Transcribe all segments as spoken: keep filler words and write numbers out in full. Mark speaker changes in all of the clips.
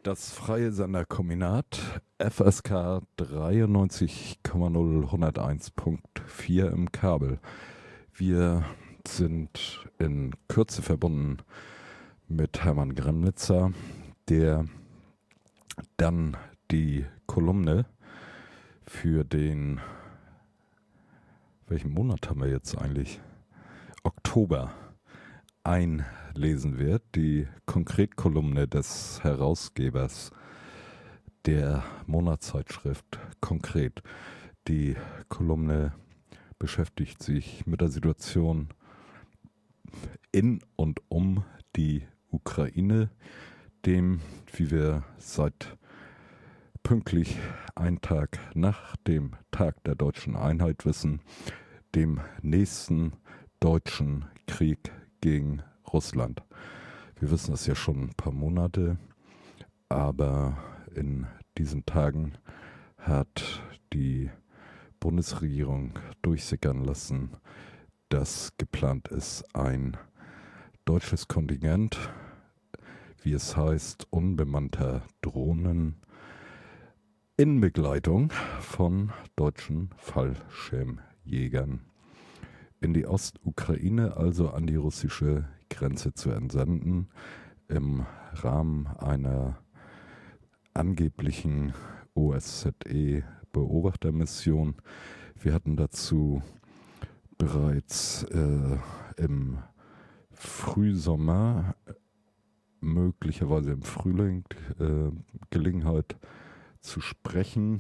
Speaker 1: Das freie Senderkombinat F S K dreiundneunzig Komma null hunderteins Punkt vier im Kabel. Wir sind in Kürze verbunden mit Hermann Gremnitzer, der dann die Kolumne für den, welchen Monat haben wir jetzt eigentlich? Oktober einlesen wird, die Konkretkolumne des Herausgebers der Monatszeitschrift Konkret. Die Kolumne beschäftigt sich mit der Situation in und um die Ukraine, dem, wie wir seit pünktlich einen Tag nach dem Tag der deutschen Einheit wissen, dem nächsten deutschen Krieg gegen Russland. Wir wissen das ja schon ein paar Monate, aber in diesen Tagen hat die Bundesregierung durchsickern lassen, dass geplant ist, ein deutsches Kontingent, wie es heißt, unbemannter Drohnen in Begleitung von deutschen Fallschirmjägern in die Ostukraine, also an die russische Grenze zu entsenden, im Rahmen einer angeblichen O S Z E-Beobachtermission. Wir hatten dazu bereits äh, im Frühsommer, möglicherweise im Frühling, äh, Gelegenheit zu sprechen.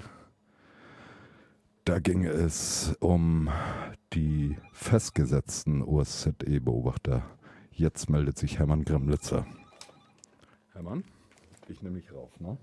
Speaker 1: Da ging es um die festgesetzten O S Z E-Beobachter. Jetzt meldet sich Hermann Gremnitzer. Hermann, ich nehme mich rauf, ne?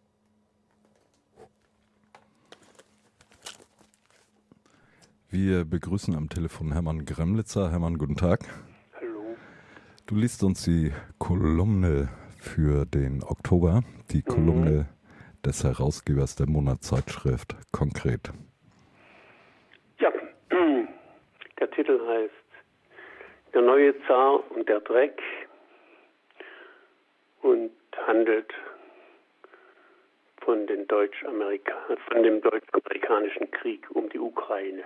Speaker 1: Wir begrüßen am Telefon Hermann Gremnitzer. Hermann, guten Tag.
Speaker 2: Hallo.
Speaker 1: Du liest uns die Kolumne für den Oktober, die mhm. Kolumne des Herausgebers der Monatszeitschrift Konkret.
Speaker 2: Ja, der Titel heißt Der neue Zar und der Dreck und handelt von, den Deutsch-Amerika- von dem deutsch-amerikanischen Krieg um die Ukraine.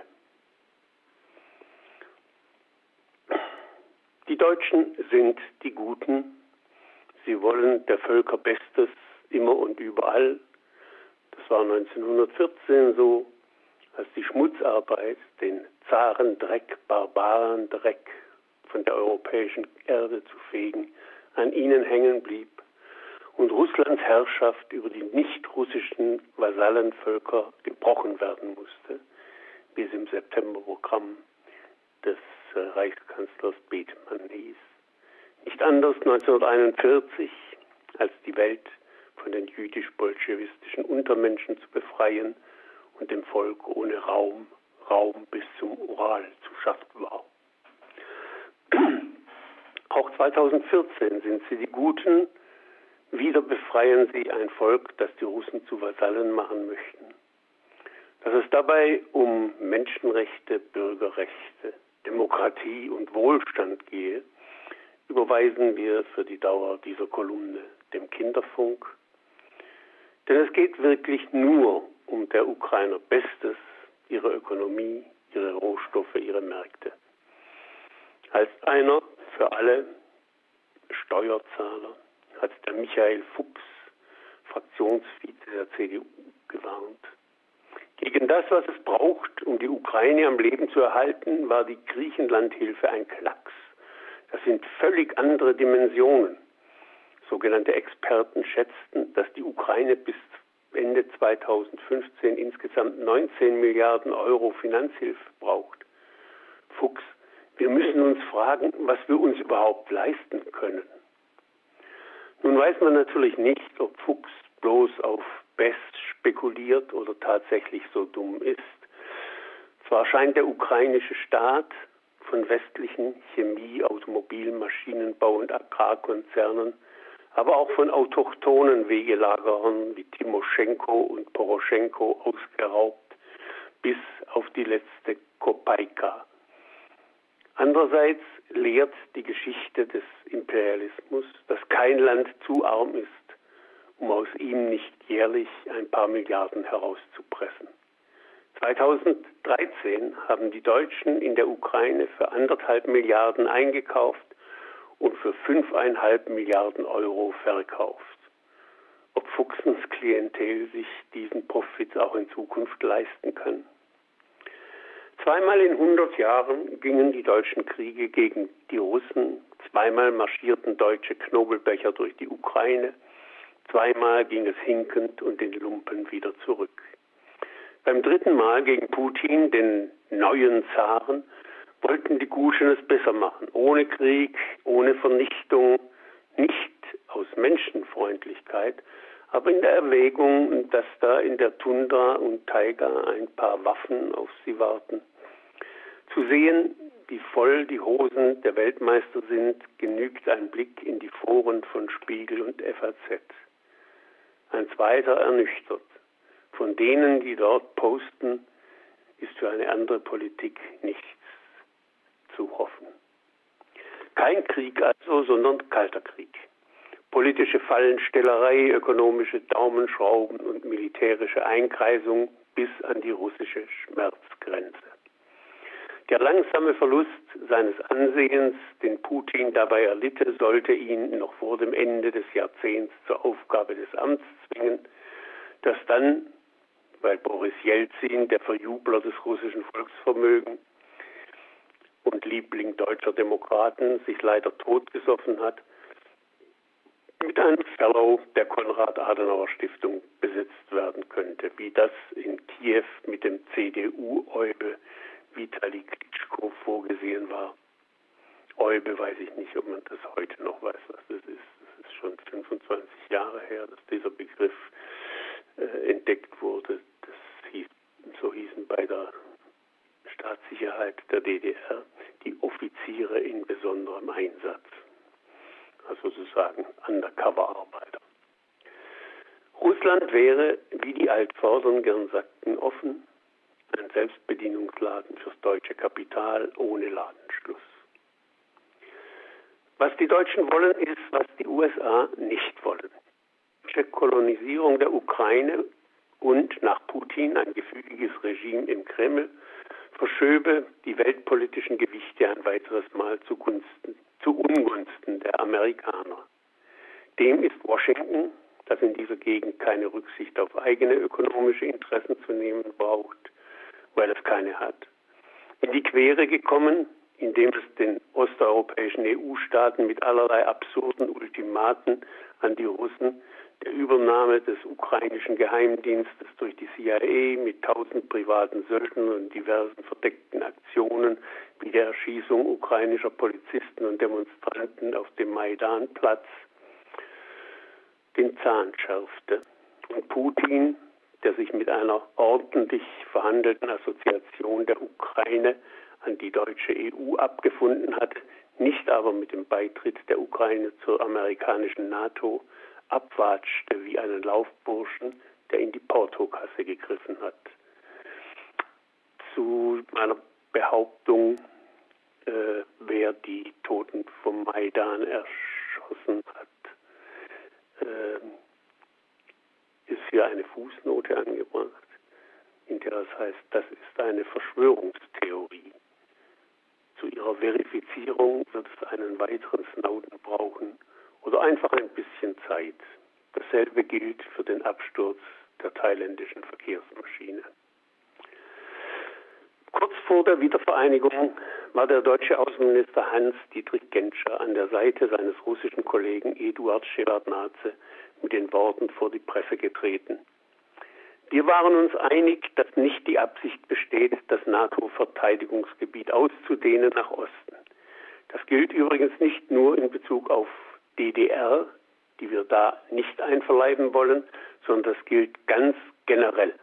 Speaker 2: Die Deutschen sind die Guten. Sie wollen der Völker Bestes immer und überall. Das war neunzehnhundertvierzehn so, als die Schmutzarbeit, den Zarendreck, Barbarendreck von der europäischen Erde zu fegen, an ihnen hängen blieb und Russlands Herrschaft über die nicht-russischen Vasallenvölker gebrochen werden musste, wie es im Septemberprogramm des äh, Reichskanzlers Bethmann hieß. Nicht anders neunzehnhunderteinundvierzig, als die Welt von den jüdisch-bolschewistischen Untermenschen zu befreien und dem Volk ohne Raum, Raum bis zum Ural zu schaffen war. Auch zweitausendvierzehn sind sie die Guten. Wieder befreien sie ein Volk, das die Russen zu Vasallen machen möchten. Dass es dabei um Menschenrechte, Bürgerrechte, Demokratie und Wohlstand gehe, überweisen wir für die Dauer dieser Kolumne dem Kinderfunk. Denn es geht wirklich nur um der Ukrainer Bestes, ihre Ökonomie, ihre Rohstoffe, ihre Märkte. Als einer für alle Steuerzahler hat der Michael Fuchs, Fraktionsvize der C D U, gewarnt. Gegen das, was es braucht, um die Ukraine am Leben zu erhalten, war die Griechenlandhilfe ein Klacks. Das sind völlig andere Dimensionen. Sogenannte Experten schätzten, dass die Ukraine bis Ende zweitausendfünfzehn insgesamt neunzehn Milliarden Euro Finanzhilfe braucht. Fuchs, wir müssen uns fragen, was wir uns überhaupt leisten können. Nun weiß man natürlich nicht, ob Fuchs bloß auf Best spekuliert oder tatsächlich so dumm ist. Zwar scheint der ukrainische Staat von westlichen Chemie-, Automobil-, Maschinenbau- und Agrarkonzernen, aber auch von autochthonen Wegelagerern wie Timoschenko und Poroschenko ausgeraubt, bis auf die letzte Kopaika. Andererseits lehrt die Geschichte des Imperialismus, dass kein Land zu arm ist, um aus ihm nicht jährlich ein paar Milliarden herauszupressen. zweitausenddreizehn haben die Deutschen in der Ukraine für anderthalb Milliarden eingekauft und für fünfeinhalb Milliarden Euro verkauft. Ob Fuchsens Klientel sich diesen Profit auch in Zukunft leisten kann? Zweimal in hundert Jahren gingen die deutschen Kriege gegen die Russen, zweimal marschierten deutsche Knobelbecher durch die Ukraine, zweimal ging es hinkend und in Lumpen wieder zurück. Beim dritten Mal gegen Putin, den neuen Zaren, wollten die Guschen es besser machen, ohne Krieg, ohne Vernichtung, nicht aus Menschenfreundlichkeit, aber in der Erwägung, dass da in der Tundra und Taiga ein paar Waffen auf sie warten. Zu sehen, wie voll die Hosen der Weltmeister sind, genügt ein Blick in die Foren von Spiegel und F A Z. Ein zweiter ernüchtert. Von denen, die dort posten, ist für eine andere Politik nichts zu hoffen. Kein Krieg also, sondern kalter Krieg. Politische Fallenstellerei, ökonomische Daumenschrauben und militärische Einkreisung bis an die russische Schmerzgrenze. Der langsame Verlust seines Ansehens, den Putin dabei erlitte, sollte ihn noch vor dem Ende des Jahrzehnts zur Aufgabe des Amts zwingen, das dann, weil Boris Jelzin, der Verjubler des russischen Volksvermögens und Liebling deutscher Demokraten, sich leider totgesoffen hat, mit einem Fellow der Konrad-Adenauer-Stiftung besetzt werden könnte, wie das in Kiew mit dem C D U-Eube Vitali Klitschko vorgesehen war. Eube weiß ich nicht, ob man das heute noch weiß, was das ist. Das ist schon fünfundzwanzig Jahre her, dass dieser Begriff äh, entdeckt wurde. Das hieß, so hießen bei der Staatssicherheit der D D R die Offiziere in besonderem Einsatz. Also sozusagen Undercover-Arbeiter. Russland wäre, wie die Altvordern gern sagten, offen, ein Selbstbedienungsladen fürs deutsche Kapital ohne Ladenschluss. Was die Deutschen wollen, ist, was die U S A nicht wollen. Die deutsche Kolonisierung der Ukraine und nach Putin ein gefügiges Regime im Kreml verschöbe die weltpolitischen Gewichte ein weiteres Mal zugunsten, zu Ungunsten der Amerikaner. Dem ist Washington, das in dieser Gegend keine Rücksicht auf eigene ökonomische Interessen zu nehmen braucht, weil es keine hat, in die Quere gekommen, indem es den osteuropäischen E U-Staaten mit allerlei absurden Ultimaten an die Russen der Übernahme des ukrainischen Geheimdienstes durch die C I A mit tausend privaten Söldnern und diversen verdeckten Aktionen wie der Erschießung ukrainischer Polizisten und Demonstranten auf dem Maidanplatz den Zahn schärfte. Und Putin, der sich mit einer ordentlich verhandelten Assoziation der Ukraine an die deutsche E U abgefunden hat, nicht aber mit dem Beitritt der Ukraine zur amerikanischen NATO, abwatschte wie einen Laufburschen, der in die Portokasse gegriffen hat. Zu meiner Behauptung, äh, wer die Toten vom Maidan erschossen hat, äh, ist hier eine Fußnote angebracht, in der es heißt, das ist eine Verschwörungstheorie. Zu ihrer Verifizierung wird es einen weiteren Snowden brauchen oder einfach ein bisschen Zeit. Dasselbe gilt für den Absturz der thailändischen Verkehrsmaschine. Kurz vor der Wiedervereinigung war der deutsche Außenminister Hans-Dietrich Genscher an der Seite seines russischen Kollegen Eduard Schewardnadse mit den Worten vor die Presse getreten. Wir waren uns einig, dass nicht die Absicht besteht, das NATO-Verteidigungsgebiet auszudehnen nach Osten. Das gilt übrigens nicht nur in Bezug auf D D R, die wir da nicht einverleiben wollen, sondern das gilt ganz generell.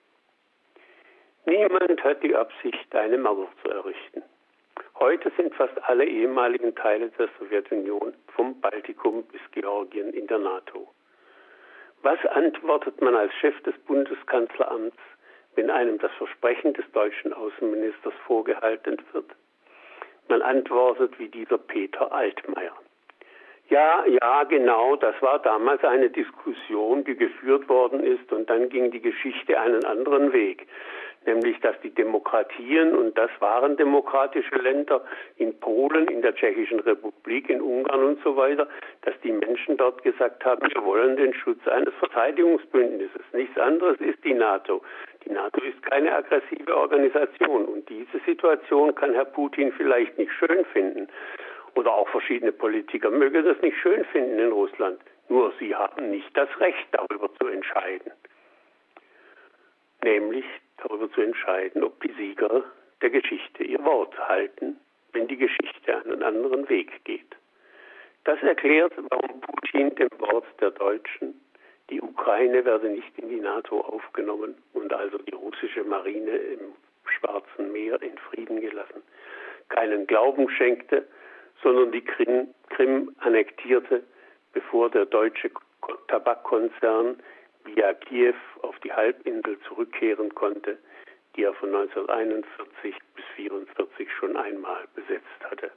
Speaker 2: Niemand hat die Absicht, eine Mauer zu errichten. Heute sind fast alle ehemaligen Teile der Sowjetunion vom Baltikum bis Georgien in der NATO. Was antwortet man als Chef des Bundeskanzleramts, wenn einem das Versprechen des deutschen Außenministers vorgehalten wird? Man antwortet wie dieser Peter Altmaier. Ja, ja, genau. Das war damals eine Diskussion, die geführt worden ist, und dann ging die Geschichte einen anderen Weg. Nämlich, dass die Demokratien, und das waren demokratische Länder, in Polen, in der Tschechischen Republik, in Ungarn und so weiter, dass die Menschen dort gesagt haben, wir wollen den Schutz eines Verteidigungsbündnisses. Nichts anderes ist die NATO. Die NATO ist keine aggressive Organisation, und diese Situation kann Herr Putin vielleicht nicht schön finden. Oder auch verschiedene Politiker mögen das nicht schön finden in Russland. Nur sie haben nicht das Recht, darüber zu entscheiden. Nämlich darüber zu entscheiden, ob die Sieger der Geschichte ihr Wort halten, wenn die Geschichte einen anderen Weg geht. Das erklärt, warum Putin dem Wort der Deutschen, die Ukraine werde nicht in die NATO aufgenommen und also die russische Marine im Schwarzen Meer in Frieden gelassen, keinen Glauben schenkte, sondern die Krim, Krim annektierte, bevor der deutsche Tabakkonzern via Kiew auf die Halbinsel zurückkehren konnte, die er von neunzehnhunderteinundvierzig bis neunzehnhundertvierundvierzig schon einmal besetzt hatte.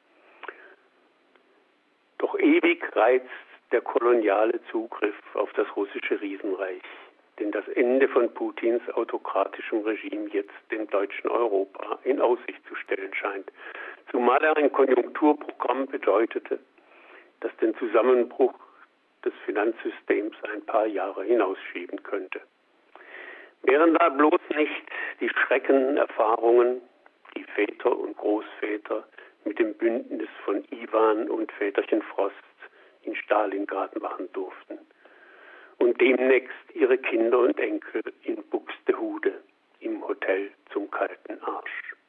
Speaker 2: Doch ewig reizt der koloniale Zugriff auf das russische Riesenreich, den das Ende von Putins autokratischem Regime jetzt dem deutschen Europa in Aussicht zu stellen scheint, zumal er ein Konjunkturprogramm bedeutete, das den Zusammenbruch des Finanzsystems ein paar Jahre hinausschieben könnte. Wären da bloß nicht die Schreckenerfahrungen, die Väter und Großväter mit dem Bündnis von Iwan und Väterchen Frost in Stalingrad machen durften und demnächst ihre Kinder und Enkel in Buxtehude im Hotel zum kalten Arsch.